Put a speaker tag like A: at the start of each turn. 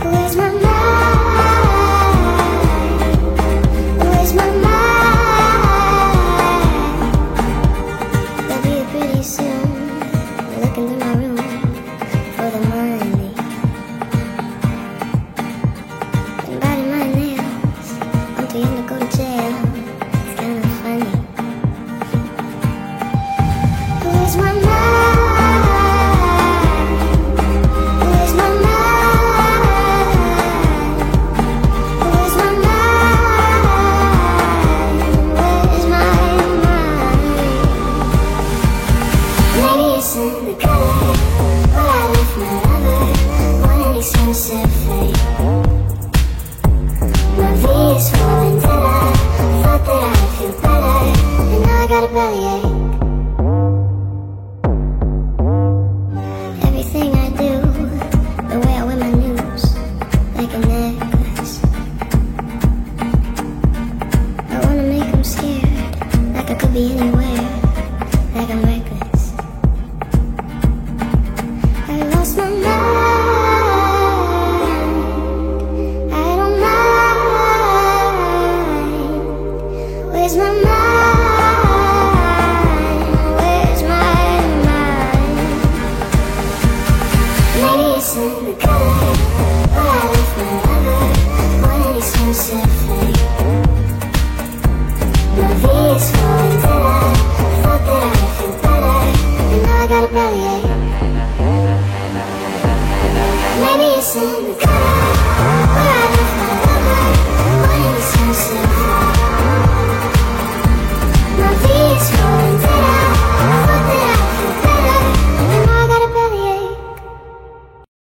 A: Where's my mind? Where's my mind? They'll be here pretty soon. They're looking through my room for the money. Been biting my nails. I'm too young to go to jail. It's kinda funny. Where's my mind? Where's my mind? Where's my mind? Where's my mind? Maybe it's in the color, but I left my lover on an expensive fate. My V is falling till I thought that I'd feel better, and now I got a bellyache. Everything I do, the way I wear my news, like a necklace. I wanna make them scared, like I could be anywhere, like I'm reckless. I lost my mind, I don't mind. Where's my mind? Where's my mind? Maybe it's in the color, but I left my lover on an expensive fate. My V is falling till I thought that I'd feel better, and now I got a bellyache. Maybe it's in the